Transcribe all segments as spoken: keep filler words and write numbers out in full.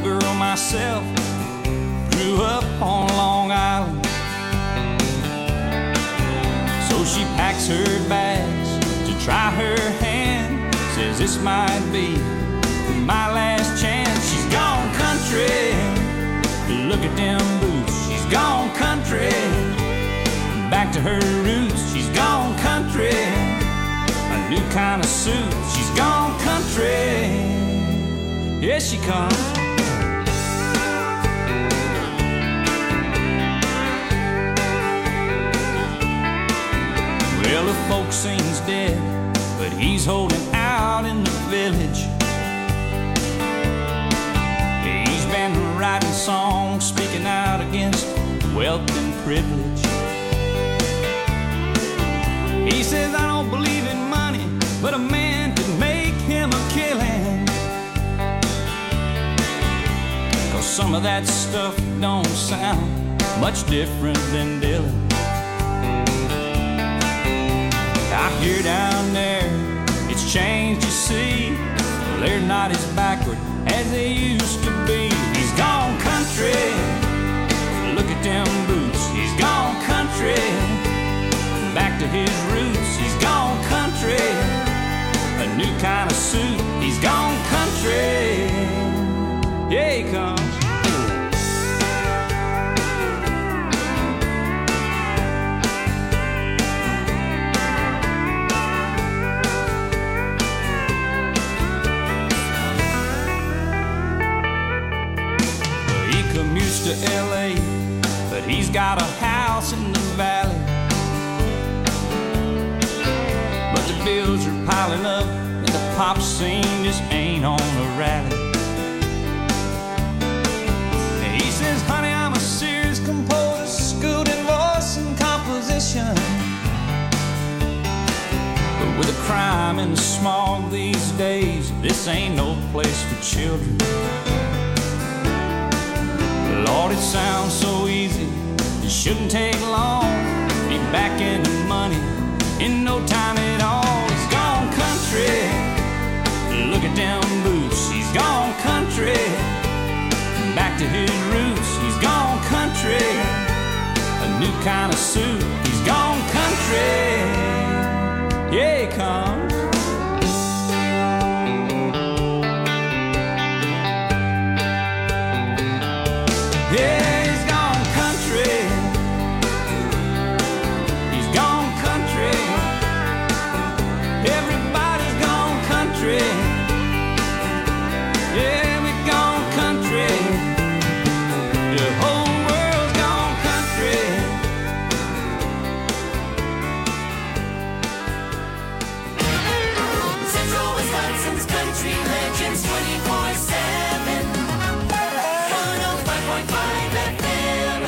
girl myself, grew up on Long Island. So she packs her bags to try her hand. Says this might be my last chance. She's gone country, look at them boots. She's gone country, back to her roots. She's gone country, a new kind of suit. She's gone country, here she comes. Well, the folk sings dead, but he's holding out in the village. He's been writing songs, speaking out against wealth and privilege. He says, I don't believe in money, but a man could make him a killing. 'Cause some of that stuff don't sound much different than Dylan. I hear down there, it's changed, you see. They're not as backward as they used to be. He's gone country, look at them boots. He's gone country, back to his roots. He's gone country, a new kind of suit. He's gone country, yeah, he comes. To L A, but he's got a house in the valley. But the bills are piling up and the pop scene just ain't on a rally. And he says, honey, I'm a serious composer, schooled in voice and composition. But with the crime and the smog these days, this ain't no place for children. Lord, it sounds so easy, it shouldn't take long. Be back in the money in no time at all. He's gone country, look at them boots. He's gone country, back to his roots. He's gone country, a new kind of suit. He's gone country, yeah, he comes. Yeah, he's gone country. He's gone country. Everybody's gone country. Yeah, we've gone country. The whole world's gone country. Central Wisconsin's country legends twenty-four seven. one oh five point five F M.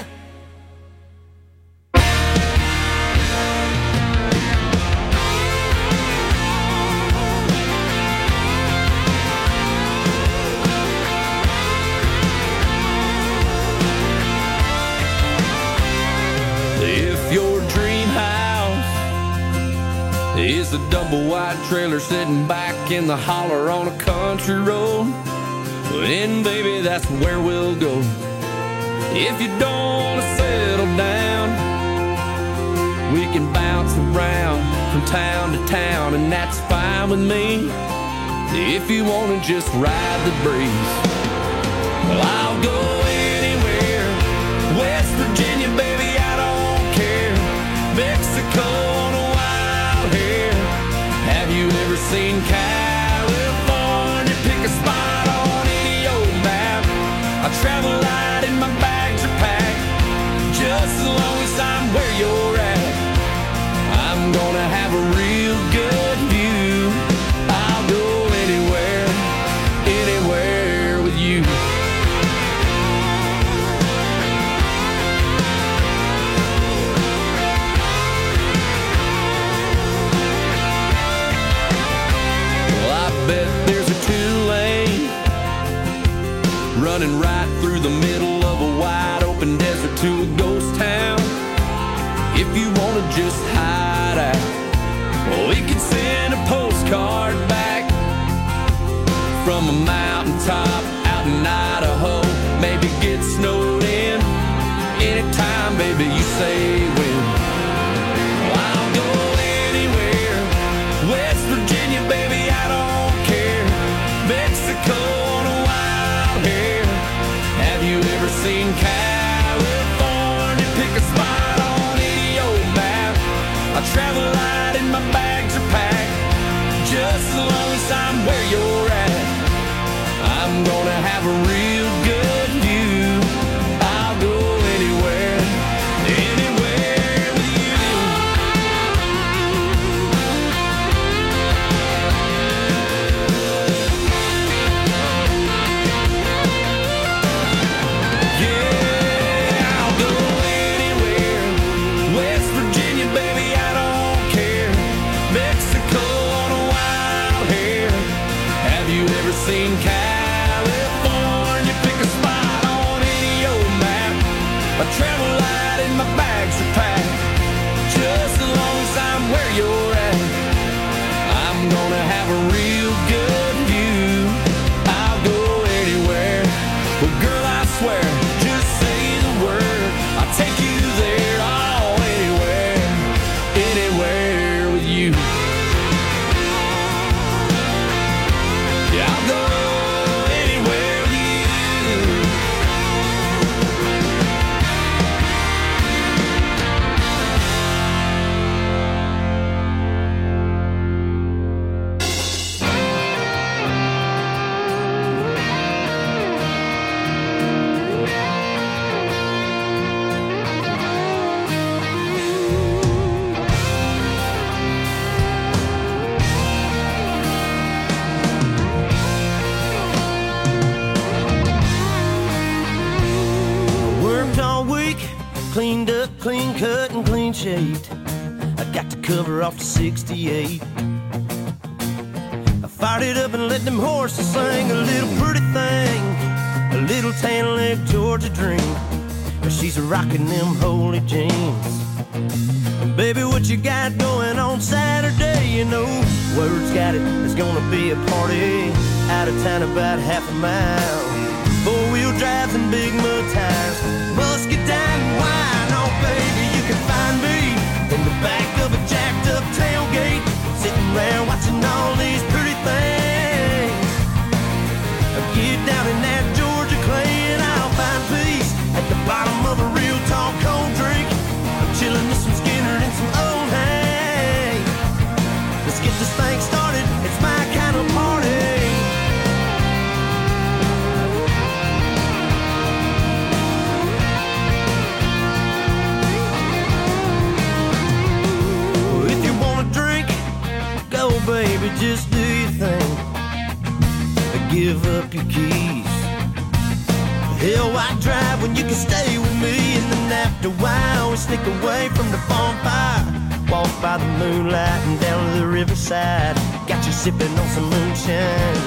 If your dream house is a double wide trailer sitting back in the holler on a country road, then baby, that's where we'll go. If you don't want to settle down, we can bounce around from town to town, and that's fine with me. If you want to just ride the breeze, well, I'll go anywhere. West Virginia, baby, I don't care. Mexico on a wild hair. Have you ever seen California? Pick a spot on any old map. I travel light and my bags are packed. Just as long as I'm where you're at, I'm gonna have a real good view. I'll go anywhere, anywhere with you. Well, I bet there's a two-lane running right through the middle of a wide open desert to a ghost town. If you wanna just hide out, well, we could send a postcard back from a mountaintop out in Idaho. travel light and my bags are packed. Just as long as I'm where you're at, I'm gonna have a real good view. I'll go anywhere, anywhere with you. Yeah, I'll go anywhere. West Virginia, baby, I don't care. Mexico on a wild hair. Have you ever seen California? Pick a spot on any old map. My travel light and my bags are packed. Just as long as I'm where you're at, I'm gonna have a real good view. I'll go anywhere. Well, girl, I swear, just say the word, I'll take you there. Oh, anywhere, anywhere with you. Yeah, I'll go anywhere with you. Worked all week, cleaned up, clean cut, and clean shaved. I got to cover off to sixty-eight. I fired it up and let them horses sing. A little pretty thing, a little tan leg Georgia dream. But she's rocking them holy jeans. And baby, what you got going on Saturday? You know, word's got it, there's gonna be a party out of town about half a mile. Four-wheel drives and big mud tires, muscadine and wine. Oh, baby, you can find me in the back of a jacked-up tailgate, sitting around watching all these pretty things. I get down in that Georgia clay and I'll find peace at the bottom of a real tall cold drink. I'm chilling with some Skinner and some old hay. Let's get this thing started, it's my kind of party. Baby, just do your thing. Give up your keys. Hell, why drive when you can stay with me? And then after a while, we sneak away from the bonfire. Walk by the moonlight and down to the riverside. Got you sipping on some moonshine.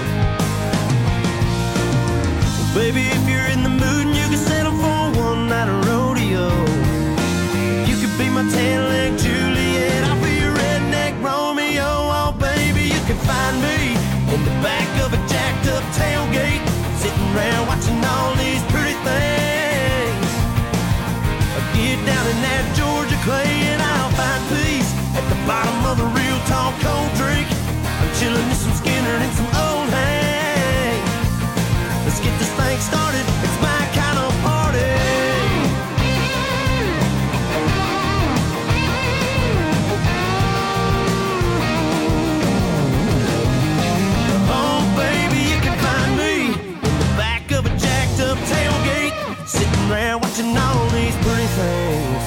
Well, baby, if you're in the mood and you can settle for one night of rodeo, you could be my tan-leg Juliet, I'll be your redneck Romeo. Oh, baby, you can find me in the back of a jacked-up tailgate, sitting around watching all these pretty things. I get down in that Georgia clay and I'll find peace at the bottom of a real tall cold drink. I'm chilling with some Skinner and some old hay. Let's get this thing started, it's my kind of party. Oh, baby, you can find me in the back of a jacked-up tailgate, sitting around watching all these pretty things.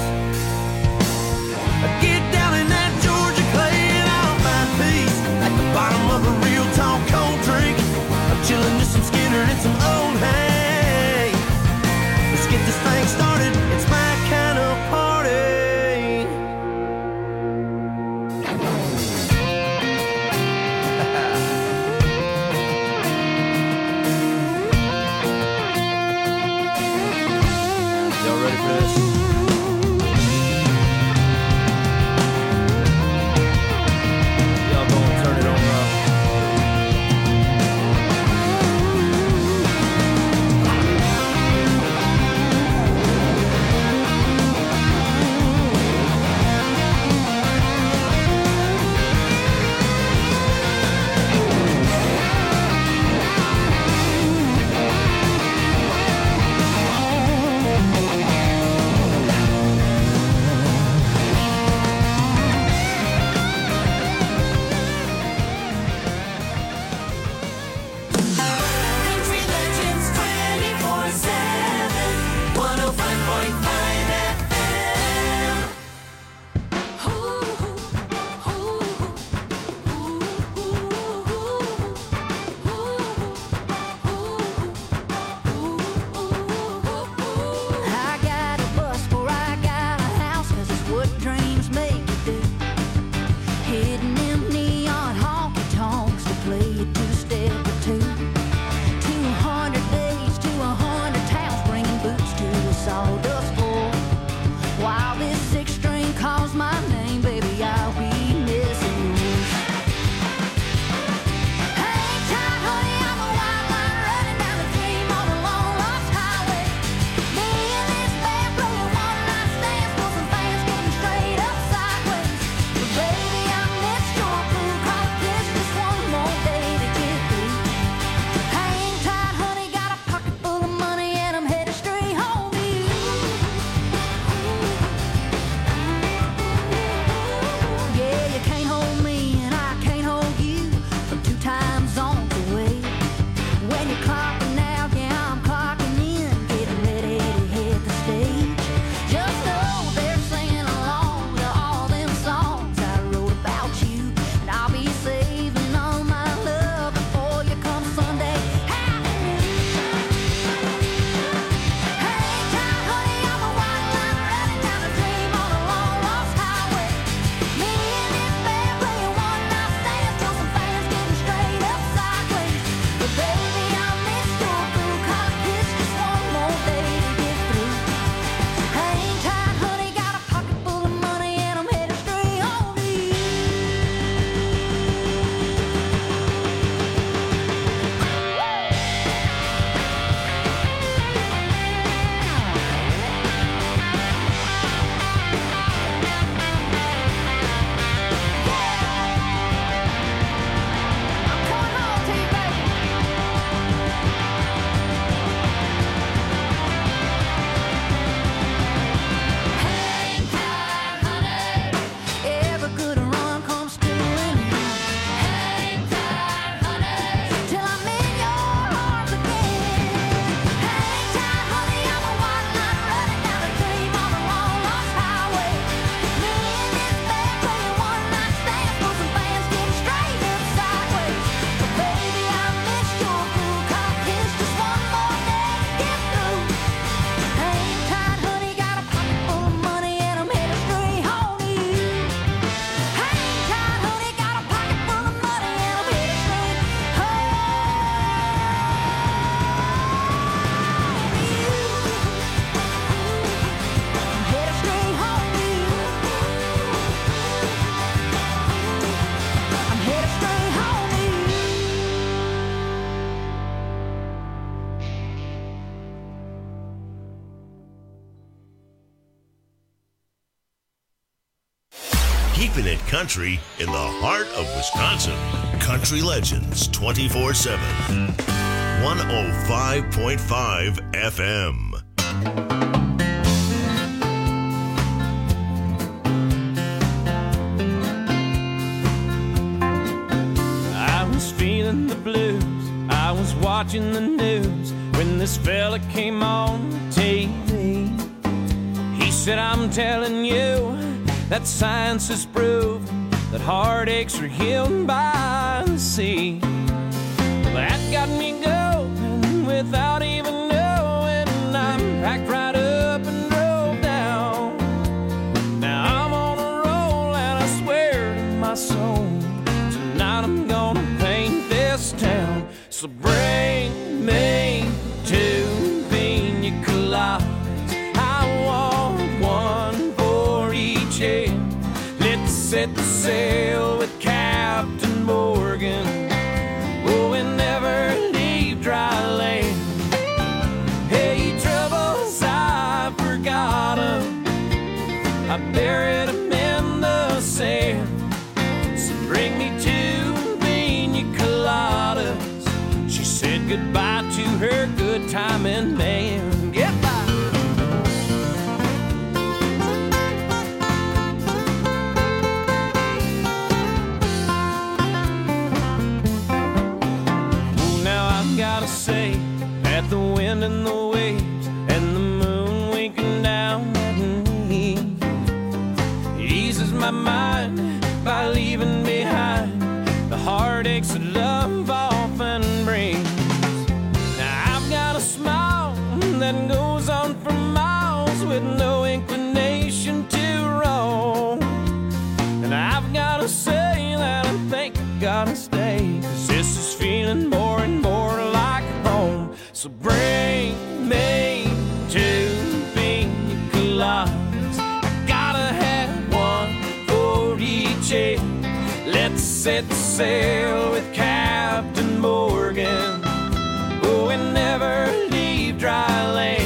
I get down in that Georgia clay and I'll find peace at the bottom of a real tall cold drink. I'm chilling with some Skinner and some old hay. Let's get this thing started, it's my kind of party. Y'all ready for this? Y'all gonna turn it on up. keeping it country in the heart of Wisconsin. Country Legends twenty-four seven. one oh five point five F M. I was feeling the blues. I was watching the news when this fella came on T V. He said, I'm telling you that science has proven that heartaches are healed by the sea. Well, that got me going without even knowing. I packed right up and drove down. Now I'm on a roll and I swear to my soul, tonight I'm gonna paint this town. So bring me two pina coladas. I want one for each head. Let's set the sail with Captain Morgan. Oh, we never leave dry land. Hey, troubles, I forgot 'em. I buried 'em in the sand. So bring me two pina coladas. She said goodbye to her good timing man. Goodbye. Gotta say that the wind and the waves and the moon winking down at me eases my mind by leaving behind the heartaches that love often brings. Now I've got a smile that goes on for miles with no inclination to roam. And I've gotta say that I think I gotta stay, 'cause this is feeling more and more like home. So bring me two pina coladas. I gotta have one for each head. Let's set sail with Captain Morgan. Oh, we never leave dry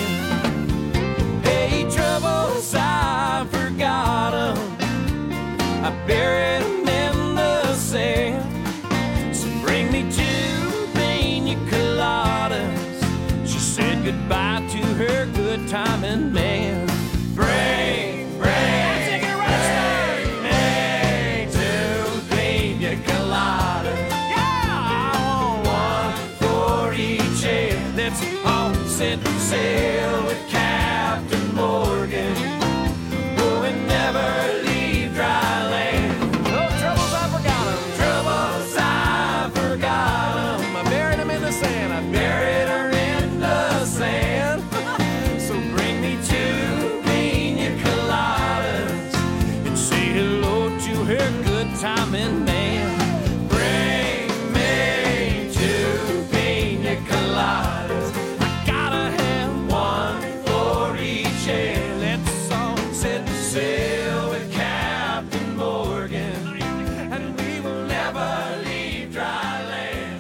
land. Hey, troubles, I forgot 'em. I buried 'em in the sand. So bring me two pina coladas. She said goodbye to her good timing man. Bring, bring, take it right, bring me two pina coladas. Yeah, I want one for each head. Let's all set sail with Captain Morgan. Oh, we never leave dry land. Oh, troubles, I forgot 'em. Troubles, I forgot 'em. I buried 'em in the sand. I buried her in the sand. So bring me two pina coladas and say hello to her good timing man. Bring me two pina coladas. I gotta have one for each head. Let's all set sail with Captain Morgan, and we will never leave dry land.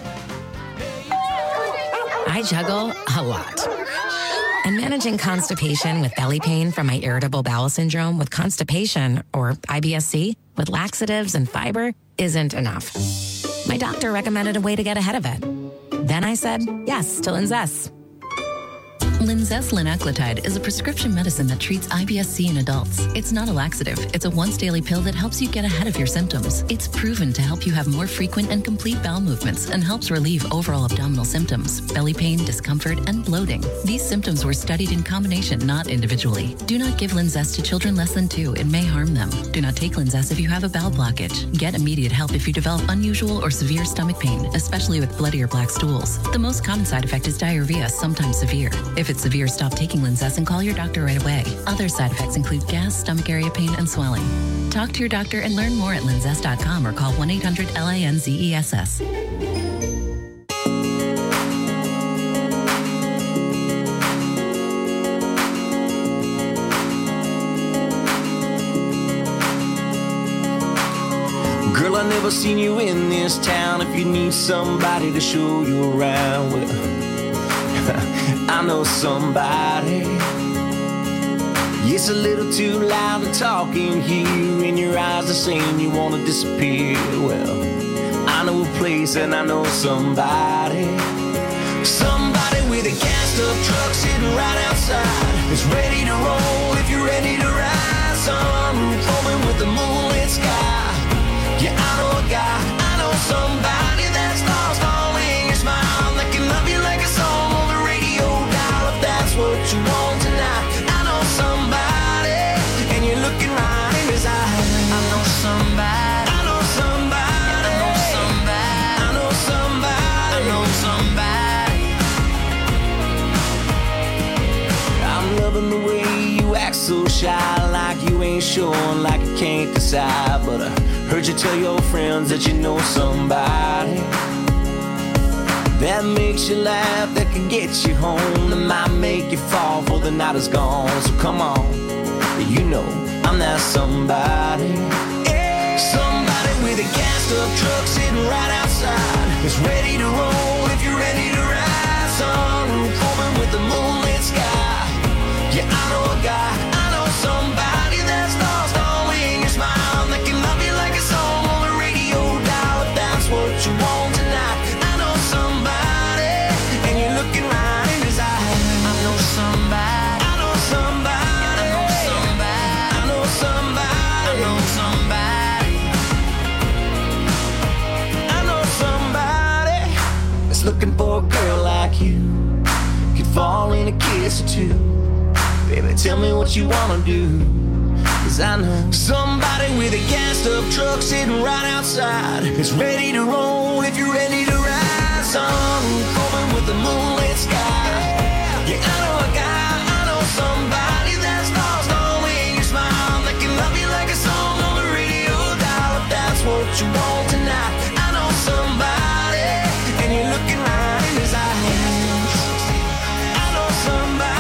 I juggle a lot. And managing constipation with belly pain from my irritable bowel syndrome with constipation, or I B S C, with laxatives and fiber isn't enough. My doctor recommended a way to get ahead of it. Then I said yes to Linzess. Linzess linaclotide is a prescription medicine that treats I B S C in adults. It's not a laxative. It's a once-daily pill that helps you get ahead of your symptoms. It's proven to help you have more frequent and complete bowel movements and helps relieve overall abdominal symptoms, belly pain, discomfort, and bloating. These symptoms were studied in combination, not individually. Do not give Linzess to children less than two. It may harm them. Do not take Linzess if you have a bowel blockage. Get immediate help if you develop unusual or severe stomach pain, especially with bloody or black stools. The most common side effect is diarrhea, sometimes severe. If it's severe, stop taking Linzess and call your doctor right away. Other side effects include gas, stomach area pain, and swelling. Talk to your doctor and learn more at linzess dot com or call one eight hundred L I N Z E S S. Girl, I never seen you in this town. If you need somebody to show you around, well, I know somebody. It's a little too loud to talk in here, and your eyes are saying you want to disappear. Well, I know a place and I know somebody. Somebody with a gassed-up truck sitting right outside. It's ready to roll if you're ready to ride. Sunroof open with the moonlit sky. Yeah, I know a guy, I know somebody that's lost all in your smile, that can love you like a song on the radio dial. If that's what you want tonight, I know somebody, and you're looking right in his eyes. I know somebody, I know somebody, I know somebody, I know somebody, I know somebody. I'm loving the way you act so shy, like you ain't sure, like you can't decide. But I heard you tell your friends that you know somebody that makes you laugh, that can get you home, that might make you fall before the night is gone. So come on, you know I'm that somebody. Somebody with a gassed-up truck sitting right outside. It's ready to roll if you're ready to ride. Sunroof open with the moonlit sky. Yeah, I know a guy, I know somebody that's lost all in your smile, that can love you like a song on the radio dial. If that's what you want tonight, I know somebody, and you're looking right in his eyes. I know somebody, I know somebody, I know somebody, I know somebody, I know somebody, I know somebody that's looking for a girl like you, could fall in a kiss or two. Baby, tell me what you wanna do, 'cause I know somebody with a gassed-up truck sitting right outside. It's ready to roll if you're ready to ride. Sunroof open with the moonlit sky. Yeah, I know a guy, I know somebody that's lost all in your smile, that can love you like a song on the radio dial. If that's what you want tonight, I know somebody, and you're looking right in his eyes. I know somebody,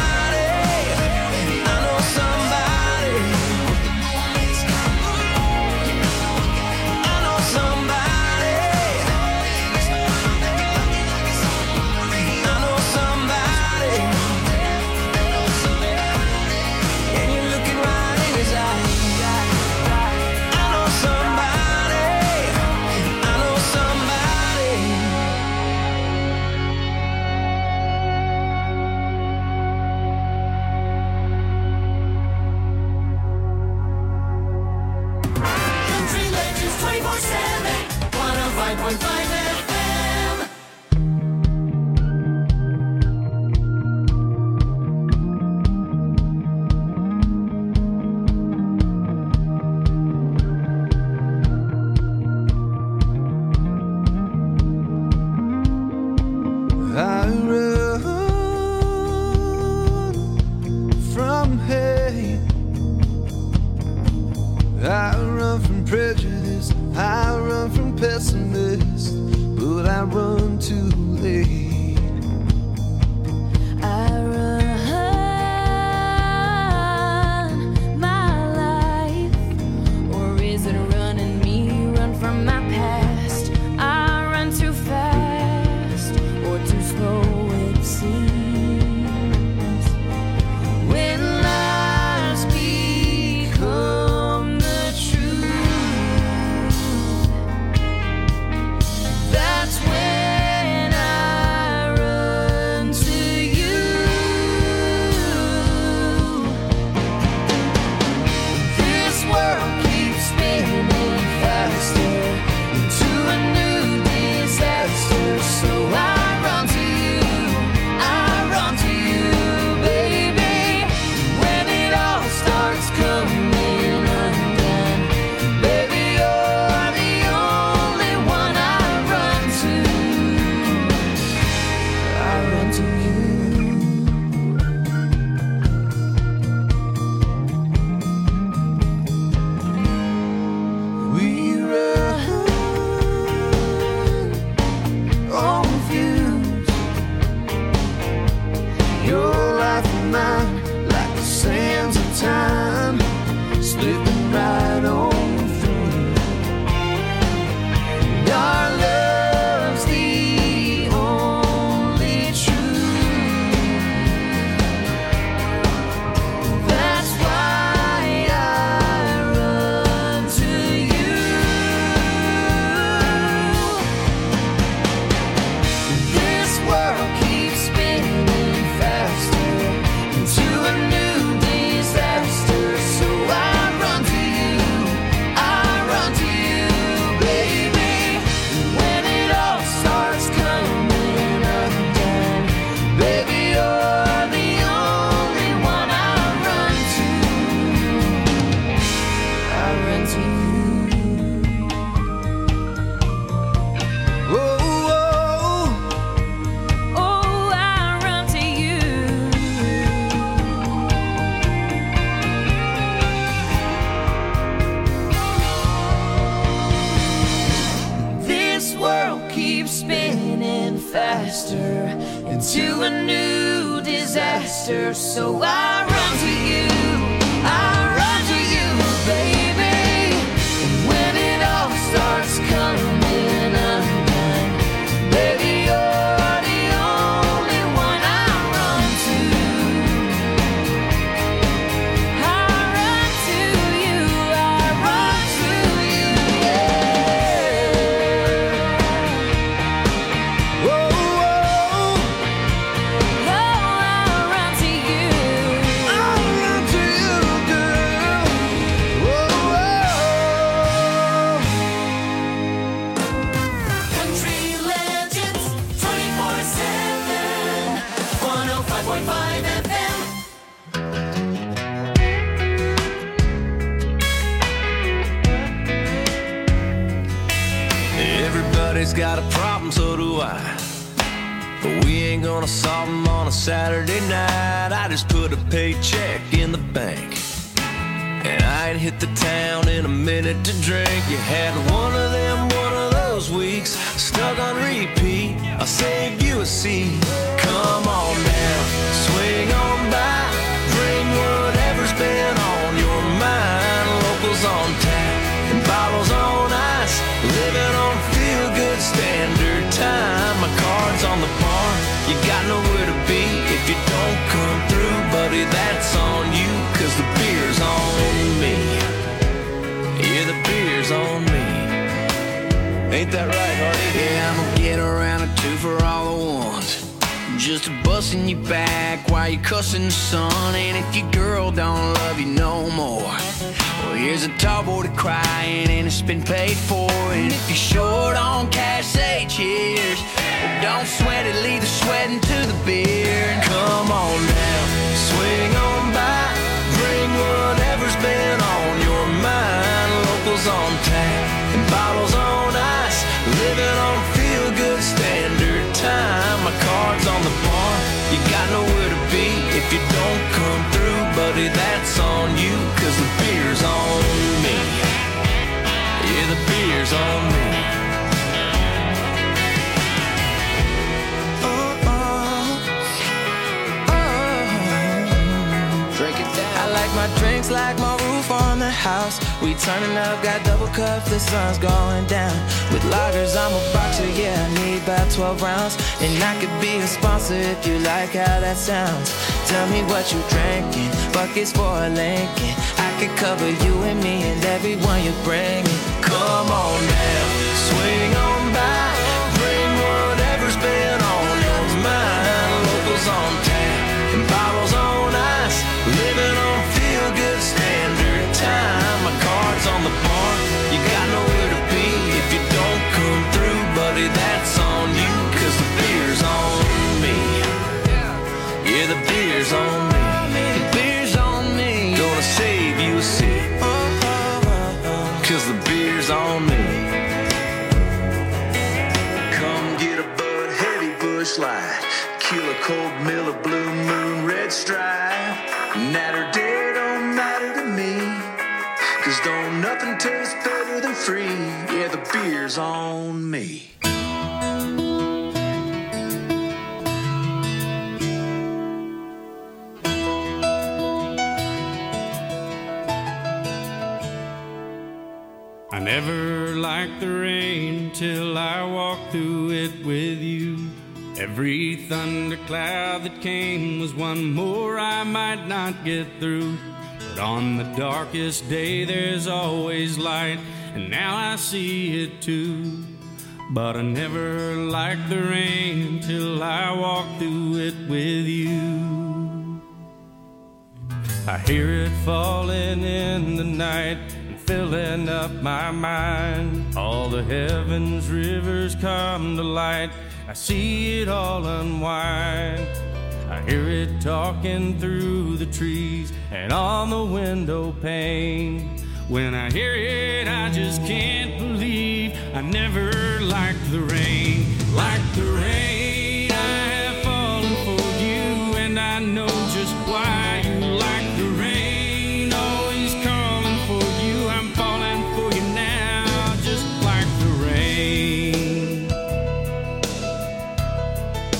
that's why faster into a new disaster. So I run to you, I run to you, baby. When it all starts coming undone, baby, you're the only one I run to. I run to you, I run to you, yeah. Whoa, whoa. Oh, I run to you. I run to you, girl. Whoa, whoa. Country Legends twenty-four seven, one oh five point five F M. Everybody's got a problem, so do I. But we ain't gonna solve them on a Saturday night. I just put a paycheck in the bank, and I ain't hit the town in a minute to drink. You had one of them, one of those weeks, stuck on repeat. I'll save you a seat. Come on down, swing on by, bring whatever's been on your mind. Locals on tap and bottles on ice, living on feel-good standard time. My card's on the bar, you got nowhere to be if you don't come through, buddy, that's on you, cause the beer's on me. Yeah, the beer's on me. Ain't that right, Hardy? Yeah, I'm gonna get around a two for all the ones, just a busting you back while you cussing the sun. And if your girl don't love you no more, well, here's a tall boy to crying and it's been paid for. And if you're short on cash, say cheers. Well, don't sweat it, leave the sweating to the beer. And come on down, swing on by, bring whatever's been on your mind. Locals on tap and bottles on ice, living on feel-good standard time. My card's on the bar, you got nowhere to be if you don't come through, buddy, that's on you, cause the beer's on me. Yeah, the beer's on me. Oh, oh, oh. Drink it down. I like my drinks like my roof on the house. We turning up, got double cups, the sun's going down. With lagers, I'm a boxer, yeah, I need about twelve rounds. And I could be a sponsor if you like how that sounds. Tell me what you drinking, buckets for a Lincoln. I could cover you and me and everyone you bring in. Come on now, swing on by, bring whatever's been on your mind. Locals on tap and bottles on ice, living on feel-good standard time. My card's on the bar, you got nowhere to be if you don't come through, buddy, that's on you, cause the beer's on me. Yeah, the beer's on me. The beer's on me. Gonna save you a seat, cause the beer's on me. Come get a Bud Heavy Bush Light, Killer Cold Miller Blue Moon Red Stripe. Night or day don't matter to me, cause don't nothing taste better than free. Yeah, the beer's on me. I never liked the rain till I walked through it with you. Every thundercloud that came was one more I might not get through. But on the darkest day there's always light, and now I see it too. But I never liked the rain till I walked through it with you. I hear it falling in the night, filling up my mind. All the heavens rivers come to light, I see it all unwind. I hear it talking through the trees and on the window pane. When I hear it, I just can't believe I never liked the rain. Like the rain, I have fallen for you, and I know just why you like the rain. Always calling for you, I'm falling for you now, just like the rain.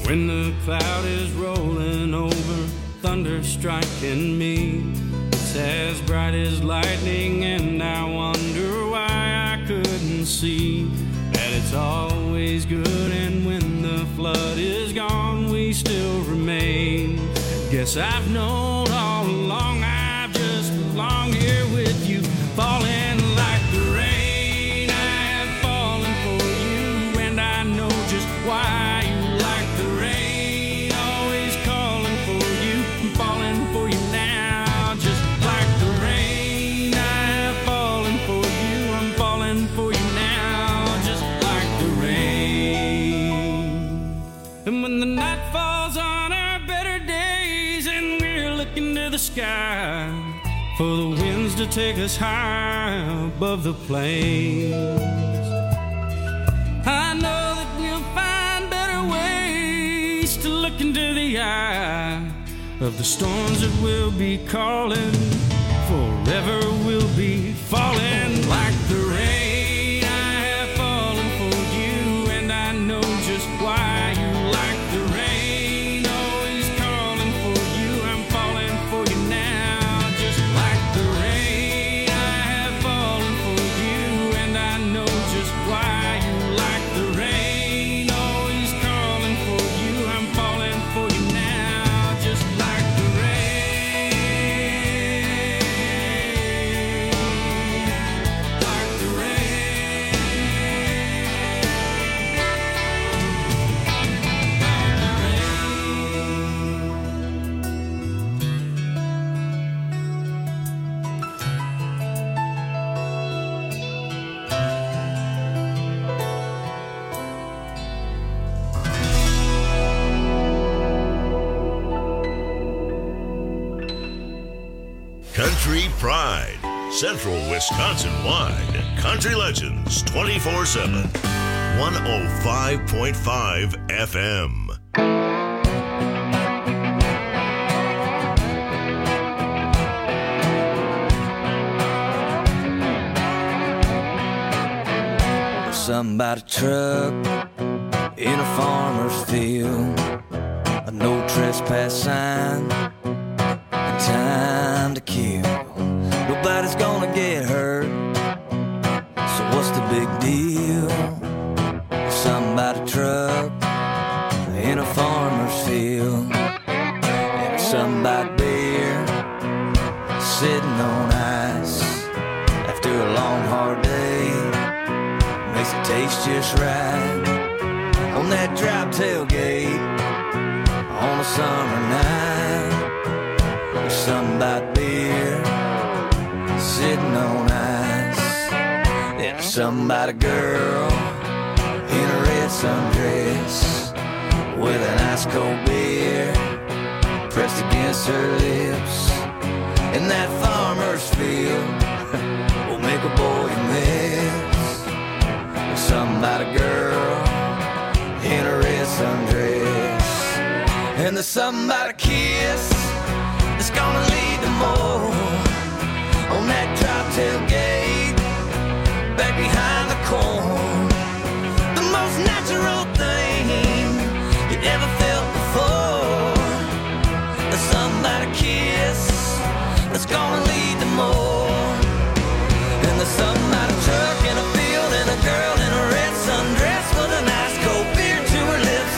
When the cloud is rolling over, thunder striking me, it's as bright as lightning, and I wonder why I couldn't see that it's always good, and when the flood is gone, we still remain. Guess I've known all along I've just belonged here with you, falling like the rain. I have fallen for you, and I know just why you like the rain. Always calling for you, I'm falling for you now, just like the rain. I have fallen for you, I'm falling for you now, just like the rain. And when the night falls on our better days and we're looking to the sky for the winds to take us high above the plains, I know that we'll find better ways to look into the eye of the storms that will be calling. Forever we'll be falling like the rain. I have fallen for you, and I know just why you like the rain. Always calling for you, I'm falling for you now, just like the rain. I have fallen for you, and I know just why you like the rain. Always calling for you, I'm falling for you now, just like the rain. Like the rain. Country Pride, Central Wisconsin-wide. Country Legends twenty-four seven. one oh five point five F M. Something about a truck in a farmer's field, a no trespass sign, and time to kill. Nobody's gonna get hurt, so what's the big deal? Something about a truck in a farmer's field, and something about beer sitting on ice after a long hard day. Makes it taste just right on that drop tailgate on a summer night. There's something about beer sitting on ice. There's something about a girl in a red sundress with an ice cold beer pressed against her lips. And that farmer's field will make a boy miss. Something about a girl in a red sundress, and there's something about a kiss that's gonna lead to more on that drop tailgate back behind the corn. The most natural thing you ever felt before. There's something about a kiss that's gonna lead to more, and there's something about a truck in a field and a girl in a red sundress with an ice cold beer to her lips,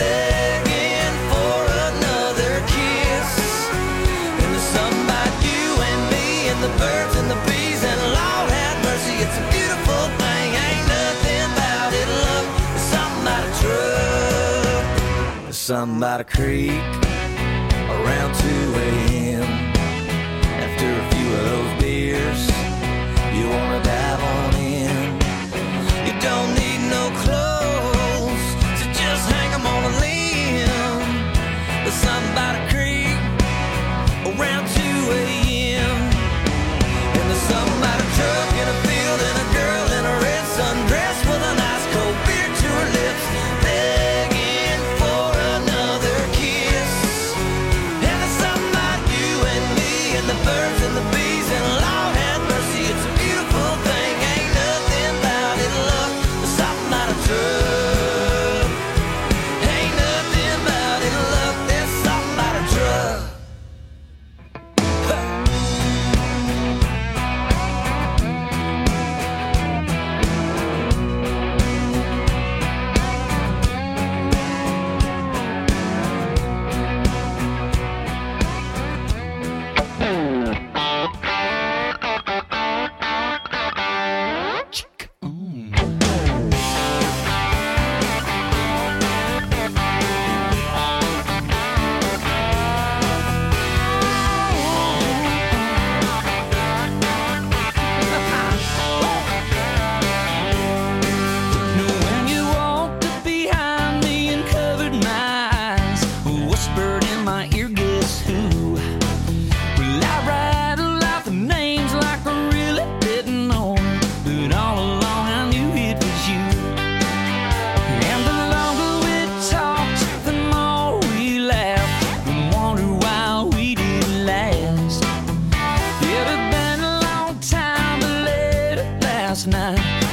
begging for another kiss. And there's something about you and me and the birds and the bees, and Lord have mercy, it's a beautiful thing. Ain't nothing about it, love. There's something about a truck. There's something about a creek around two a.m. After a few of those beers, you wanna dive on in. You don't need no clothes, so just hang 'em on a limb. There's something about a creek around two a.m. And there's something about a truck in a field and a girl in a red sundress with an ice cold beer to her lips, begging for another kiss. And there's something about you and me and the birds and the bees, and Lord have mercy, it's a beautiful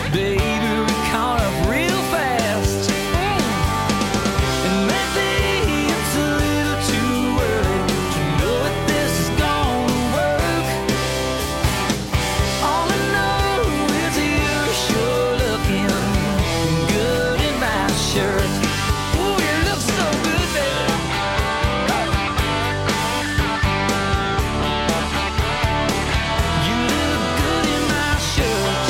Baby, we caught up real fast. And maybe it's a little too early to know if this is gonna work. All I know is you're sure looking good in my shirt. Ooh, you look so good, baby. You look good in my shirt.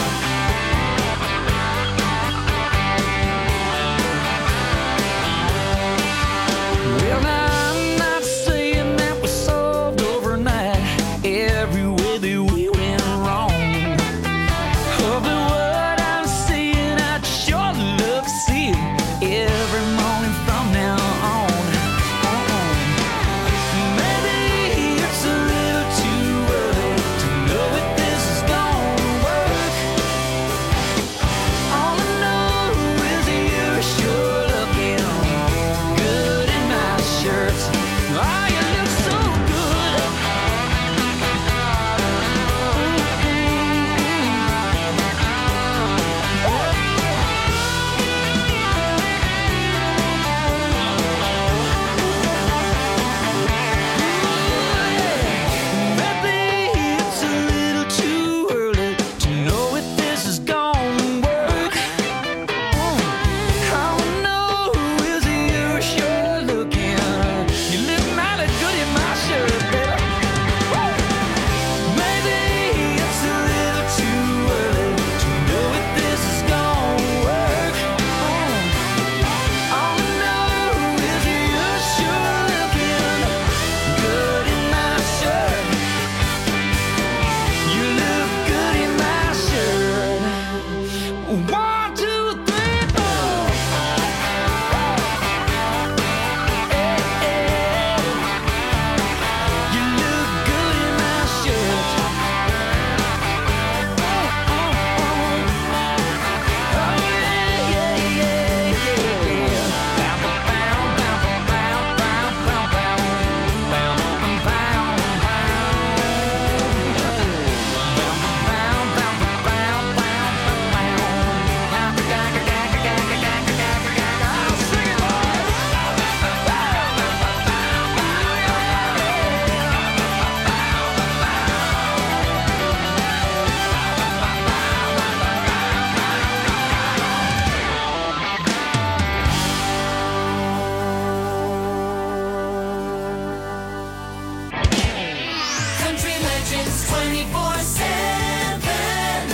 Well, now I'm not saying that was solved overnight. Every way that we went wrong. Oh, but what I'm seeing, I'd sure love to see it every morning from now on. Uh-uh. Maybe it's a little too early to know if this is gonna work. All I know is you're sure looking good in my shirt. Oh, you look so good. Maybe it's a little too early to know if this is gonna work. All I know is you're sure looking. You look mighty good in my shirt, baby. Maybe it's a little too early to know if this is gonna work. All I know is you're sure looking good in my shirt. You look good in my shirt. One, two, three, four. Hey, hey. You look good in my shirt. Oh, oh, oh. Oh, yeah, yeah, yeah, yeah. Bow, bow, bow, bow, bow, bow, bow. Bow, bow, bow, Country Legends twenty-four seven.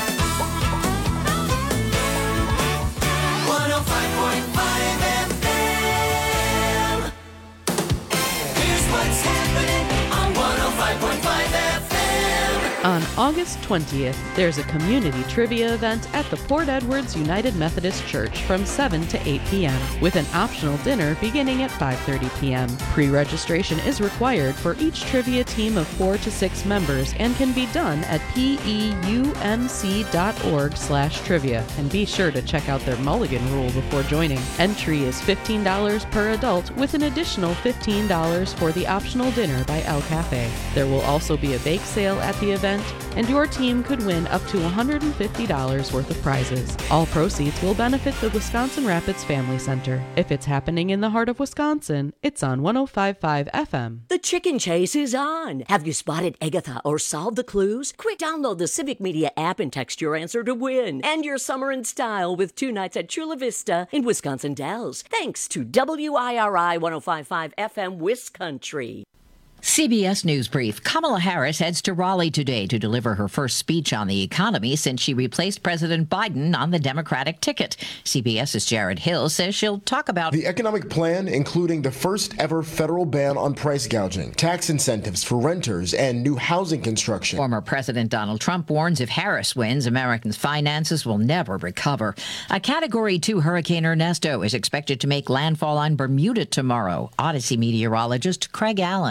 one oh five point five F M. Here's what's happening on one oh five point five F M. On August twentieth, there's a community trivia event at the Port Edwards United Methodist Church from seven to eight p.m. with an optional dinner beginning at five thirty p.m. Pre-registration is required for each trivia team of four to six members and can be done at peumc dot org slash trivia. And be sure to check out their mulligan rule before joining. Entry is fifteen dollars per adult with an additional fifteen dollars for the optional dinner by El Cafe. There will also be a bake sale at the event, and your team could win up to one hundred fifty dollars worth of prizes. All proceeds will benefit the Wisconsin Rapids Family Center. If it's happening in the heart of Wisconsin, it's on one oh five point five F M. The chicken chase is on. Have you spotted Agatha or solved the clues? Quick, download the Civic Media app and text your answer to win. And your summer in style with two nights at Chula Vista in Wisconsin Dells. Thanks to W I R I one oh five point five F M Wiscountry. C B S News Brief. Kamala Harris heads to Raleigh today to deliver her first speech on the economy since she replaced President Biden on the Democratic ticket. CBS's Jared Hill says she'll talk about the economic plan, including the first ever federal ban on price gouging, tax incentives for renters, and new housing construction. Former President Donald Trump warns if Harris wins, Americans' finances will never recover. A Category two Hurricane Ernesto is expected to make landfall on Bermuda tomorrow. Odyssey meteorologist Craig Allen. For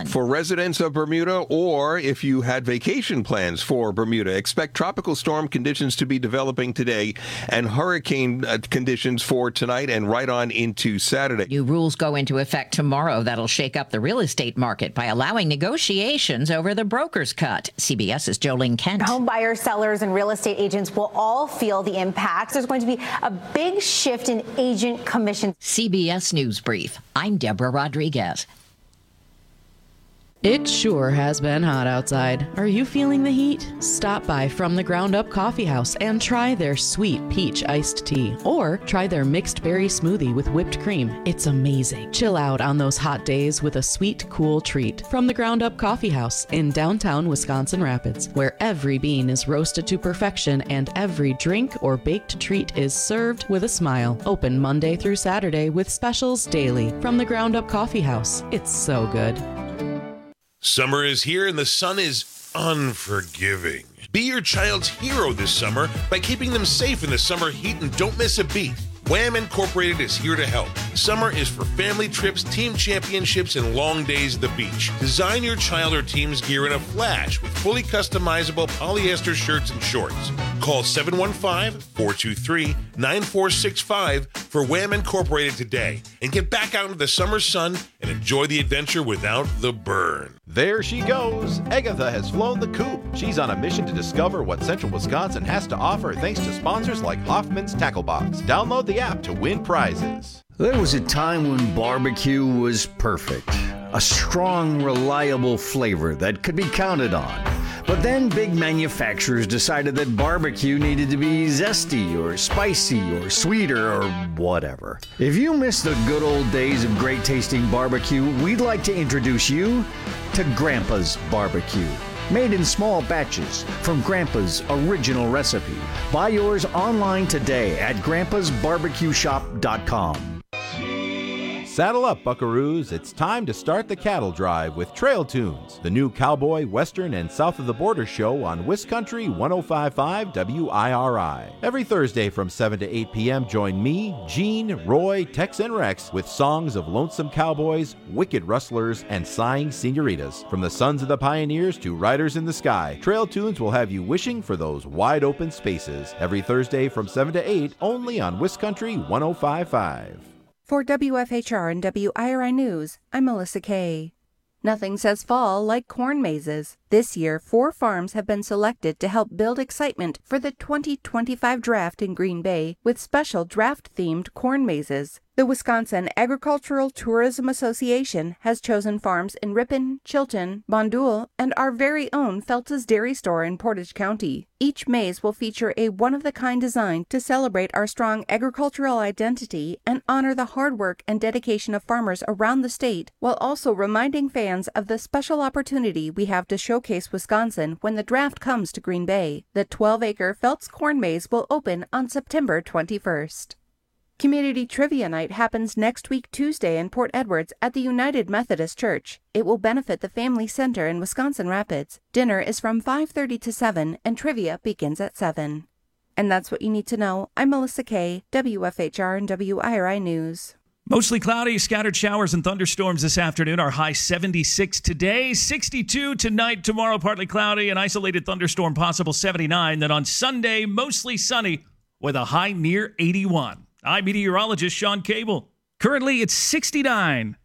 residents of Bermuda, or if you had vacation plans for Bermuda, expect tropical storm conditions to be developing today and hurricane uh, conditions for tonight and right on into Saturday. New rules go into effect tomorrow that'll shake up the real estate market by allowing negotiations over the broker's cut. CBS's Jolene Kent. Home buyers, sellers, and real estate agents will all feel the impacts. There's going to be a big shift in agent commissions. C B S News Brief. I'm Deborah Rodriguez. It sure has been hot outside. Are you feeling the heat? Stop by From the Ground Up Coffee House and try their sweet peach iced tea, or try their mixed berry smoothie with whipped cream. It's amazing. Chill out on those hot days with a sweet, cool treat. From the Ground Up Coffee House in downtown Wisconsin Rapids, where every bean is roasted to perfection and every drink or baked treat is served with a smile. Open Monday through Saturday with specials daily. From the Ground Up Coffee House. It's so good. Summer is here and the sun is unforgiving. Be your child's hero this summer by keeping them safe in the summer heat and don't miss a beat. Wham Incorporated is here to help. Summer is for family trips, team championships, and long days at the beach. Design your child or team's gear in a flash with fully customizable polyester shirts and shorts. Call seven one five, four two three, nine four six five for Wham Incorporated today and get back out into the summer sun and enjoy the adventure without the burn. There she goes. Agatha has flown the coop. She's on a mission to discover what Central Wisconsin has to offer thanks to sponsors like Hoffman's Tackle Box. Download the app to win prizes. There was a time when barbecue was perfect. A strong, reliable flavor that could be counted on. But then big manufacturers decided that barbecue needed to be zesty or spicy or sweeter or whatever. If you miss the good old days of great tasting barbecue, we'd like to introduce you to Grandpa's Barbecue. Made in small batches from Grandpa's original recipe. Buy yours online today at grandpas barbecue shop dot com. Saddle up, buckaroos. It's time to start the cattle drive with Trail Tunes, the new cowboy, western, and south of the border show on Wiscountry one oh five point five W I R I. Every Thursday from seven to eight p.m., join me, Gene, Roy, Tex, and Rex with songs of lonesome cowboys, wicked rustlers, and sighing senoritas. From the sons of the pioneers to riders in the sky, Trail Tunes will have you wishing for those wide open spaces. Every Thursday from seven to eight, only on Wiscountry one oh five point five. For W F H R and W I R I News, I'm Melissa Kay. Nothing says fall like corn mazes. This year, four farms have been selected to help build excitement for the twenty twenty-five draft in Green Bay with special draft-themed corn mazes. The Wisconsin Agricultural Tourism Association has chosen farms in Ripon, Chilton, Bondul, and our very own Feltz's Dairy Store in Portage County. Each maze will feature a one-of-the-kind design to celebrate our strong agricultural identity and honor the hard work and dedication of farmers around the state, while also reminding fans of the special opportunity we have to showcase Wisconsin when the draft comes to Green Bay. The twelve-acre Feltz Corn Maze will open on September twenty-first. Community Trivia Night happens next week Tuesday in Port Edwards at the United Methodist Church. It will benefit the Family Center in Wisconsin Rapids. Dinner is from five thirty to seven and trivia begins at seven. And that's what you need to know. I'm Melissa Kay, W F H R and W I R I News. Mostly cloudy, scattered showers and thunderstorms this afternoon. Our high seventy-six today, sixty-two tonight, tomorrow partly cloudy, an isolated thunderstorm possible seventy-nine. Then on Sunday, mostly sunny with a high near eighty-one. I'm meteorologist Sean Cable. Currently, it's sixty-nine.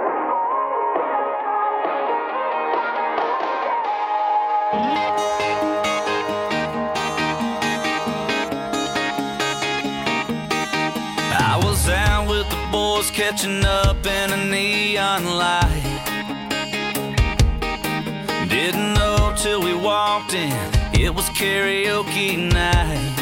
I was out with the boys catching up in a neon light. Didn't know till we walked in, it was karaoke night.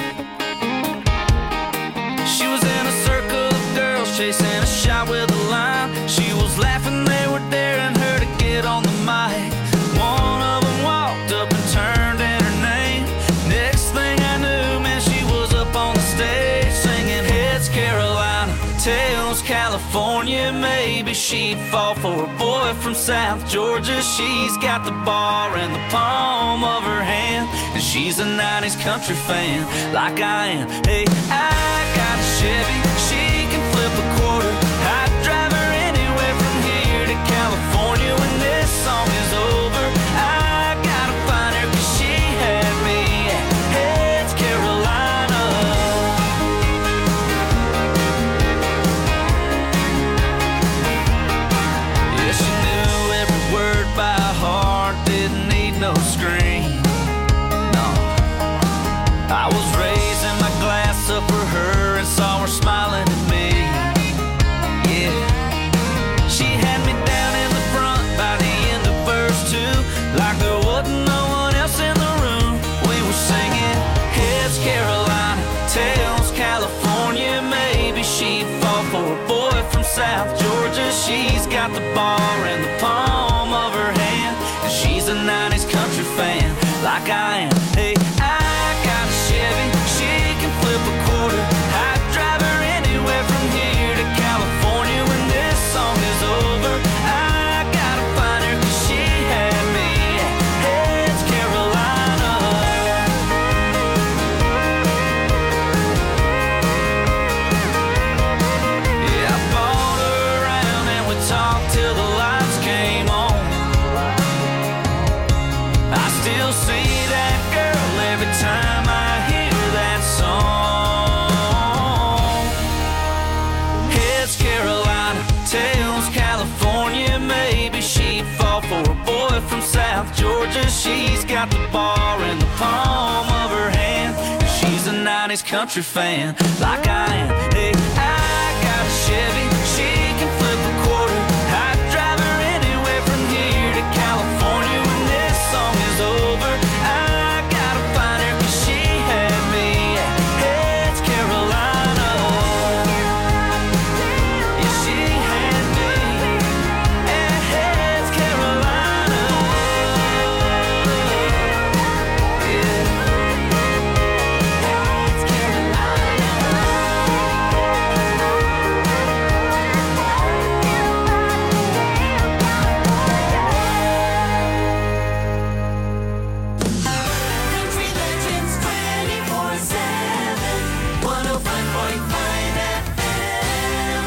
She was in a circle of girls chasing a shot with a line. She was laughing, they were daring her to get on the mic. One of them walked up and turned in her name. Next thing I knew, man, she was up on the stage singing Heads Carolina, Tails California. Maybe she'd fall for a boy from South Georgia. She's got the bar in the palm of her hand, and she's a nineties country fan like I am. Hey, I got a Chevy, she can flip a quarter. I'd drive her anywhere from here to California when this song is over. got the bar in the palm of her hand, and she's a nineties country fan like I am. Hey, I got a Chevy, she can flip a quarter. I'd drive her anywhere from here to California when this song is over. I gotta find her 'cause she had me at Heads, Carolina. Yeah, I bought her around and we talked till the lights came on. I still see that girl every time I hear that song. Heads, Carolina, tails, California. Maybe she'd fall for a boy from South Georgia. She's got the bar in the palm of her hand, and she's a nineties country fan like I am. Hey, I got a Chevy, she can flip a quarter. I'd drive her anywhere from here to California when this song is over. I gotta find her 'cause she had me at Heads, Carolina. Yeah, she had me at Heads, Carolina. Yeah. Heads, Carolina. Country Legends twenty-four seven, one oh five point five F M.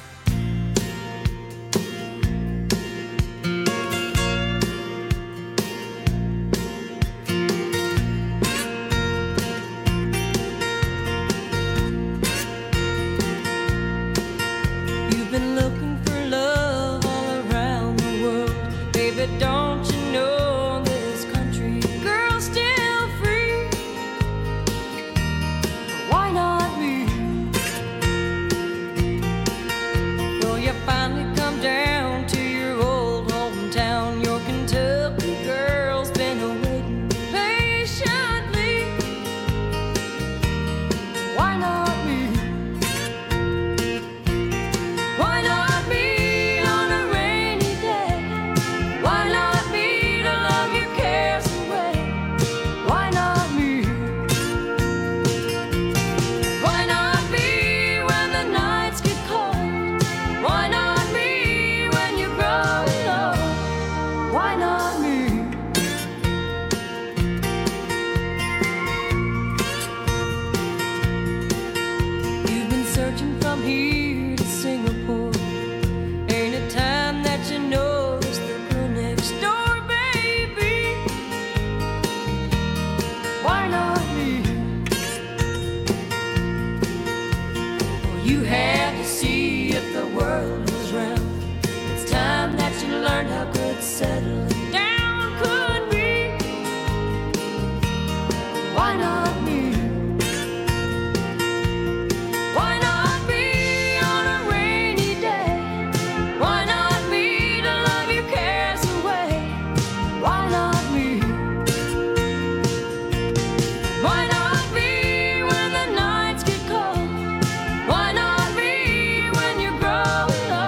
You've been looking for love all around the world. Baby, don't you know this country girl's still free? Why not me? Well, you finally come down to your old hometown. Your Kentucky girl's been waiting patiently. Why not me? Why not me on a rainy day? Why not me to love your cares away? Why not me? Why not me when the nights get cold? Why not me when you're growing old? Why not me? You've been searching from here to Singapore. Ain't it time that you notice the girl next door, baby? Why not me? Well, you had to see if the world was round. It's time that you learned how good settling down could be. Why not me? Why not me on a rainy day? Why not me to love your cares away? Why not me? Why not me when the nights get cold? Why not me when you're growing old?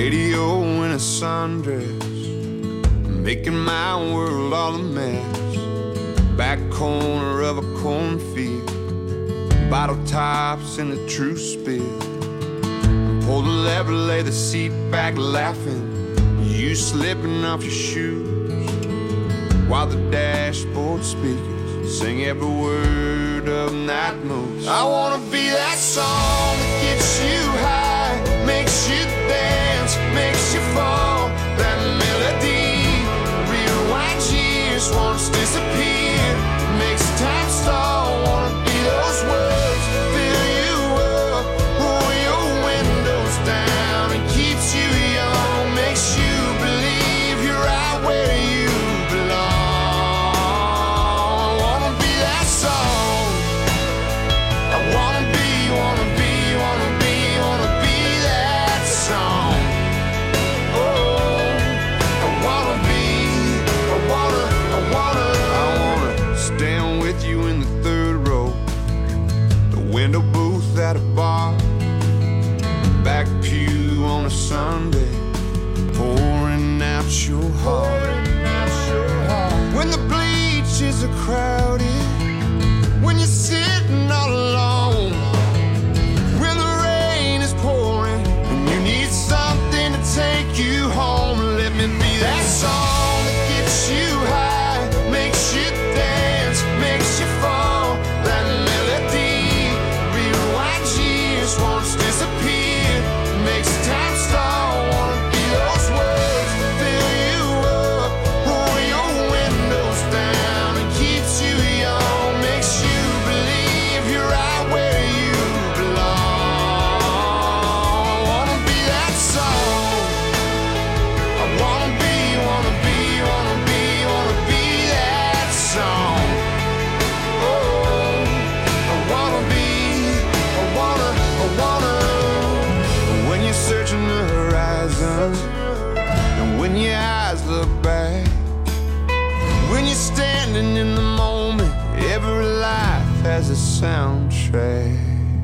Radio in a sundress, making my world all a mess. Back corner of a cornfield, bottle tops in a true spill. Pull the lever, lay the seat back laughing, you slipping off your shoes, while the dashboard speakers sing every word of Night Moves. I wanna be that song that gets you high, makes you dance, makes you fall. That melody rewinds years, once disappeared, makes time stall. Wanna be those words, fill you up, roll your windows down, and keeps you young, makes you believe you're right where you belong. I wanna be that song. I wanna be, wanna be, wanna be, wanna be that song. Oh, I wanna be, I wanna, I wanna, I wanna stand with you in the third row, the window booth at a bar, back pew on a Sunday, pouring out your heart. When the bleachers are crowded, when you're sitting all alone, when the rain is pouring and you need something to take you home, let me be that song that gets you high, makes you dance, makes you fall. That melody rewinds years, once disappeared, makes time stall. Wanna be those words, fill you up, roll your windows down, and keeps you young, makes you believe you're right where you belong. I wanna be that song. I wanna be, wanna be, wanna be, wanna be that song. Oh, I wanna be, I wanna, I wanna. When you're searching the horizon, and when your eyes look back, when you're standing in the moment, every life has a soundtrack.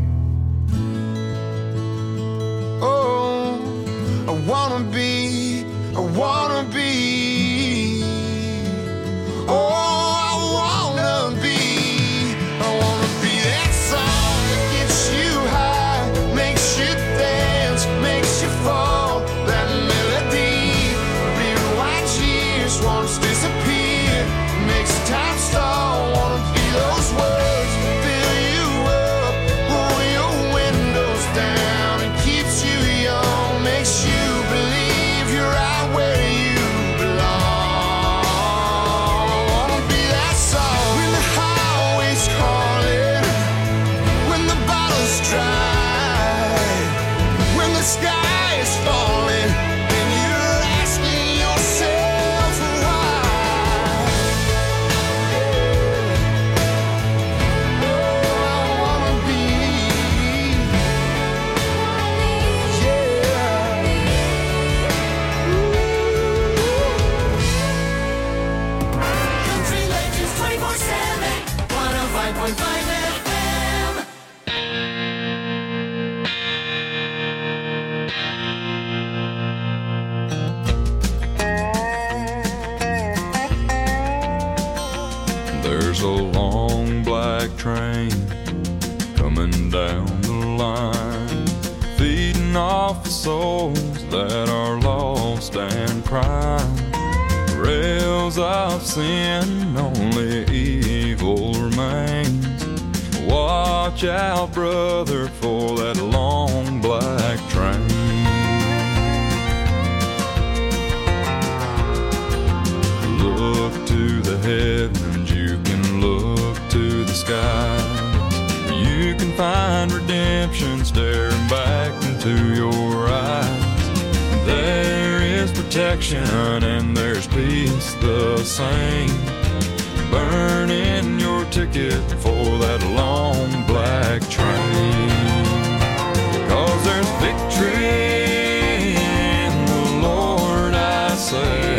Oh, I wanna be, I wanna be. Oh, I wanna be, I wanna be that song that gets you high, makes you dance, makes you fall. That melody rewinds years, once disappeared, makes time stall. Wanna be those words, fill you up, roll your windows down, and keeps you young, makes you believe you're right where you belong. I wanna be that song when the highway's calling, when the bottle's dry, when the sky is falling, and you're asking yourself why. Oh, I wanna be, Country Legends twenty-four seven, one oh five point five F M. There's a long black train coming down the line, feeding off the souls that are lost and crying. Rails of sin, only evil remains. Watch out, brother, for that long black train. Look to the heavens, you can look to the skies. You can find redemption staring back into your eyes. There is protection and there's peace the same. Burning your ticket for that long black train. 'Cause there's victory in the Lord, I say.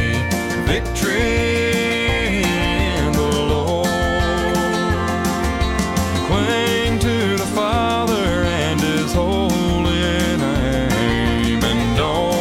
Victory in the Lord. Cling to the Father and His holy name, and don't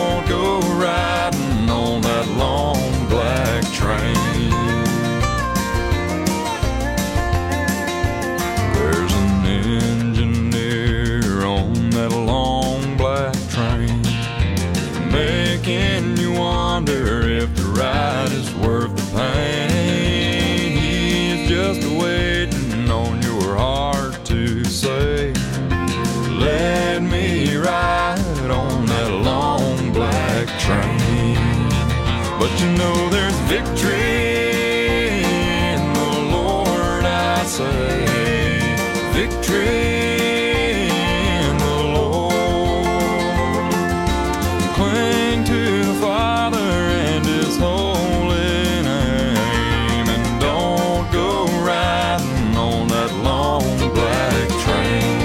say, let me ride on that long black train. But you know there's victory in the Lord, I say, victory in the Lord. Cling to the Father and His holy name, and don't go riding on that long black train.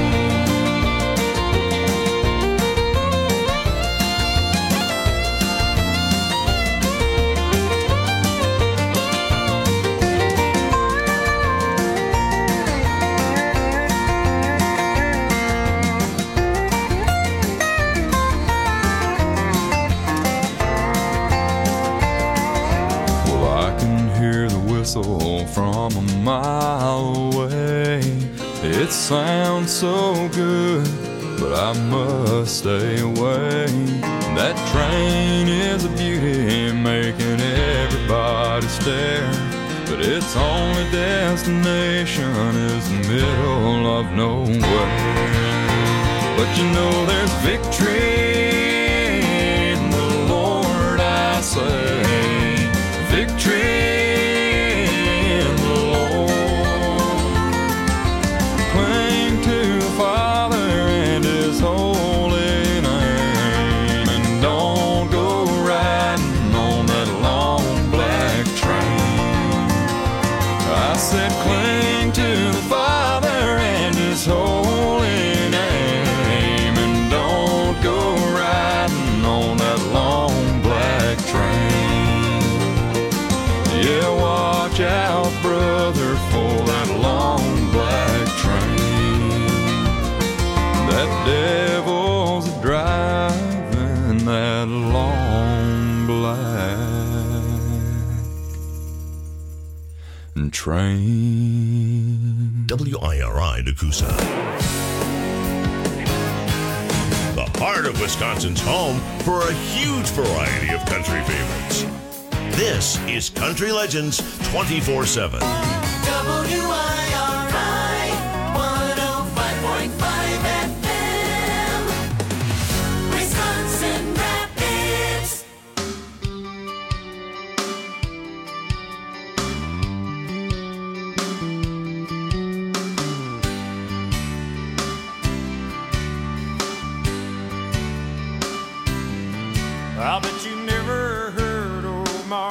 From a mile away, it sounds so good, but I must stay away. That train is a beauty, making everybody stare, but its only destination is the middle of nowhere. But you know there's victory in the Lord, I say, victory. Holy name, and don't go riding on that long black train. Yeah, watch out, brother, for that long black train. That devil's driving that long black train. W I R I Nakusa. The heart of Wisconsin's home for a huge variety of country favorites. This is Country Legends twenty-four seven. W I R I one oh five point five F M, Wisconsin Rapids. I bet you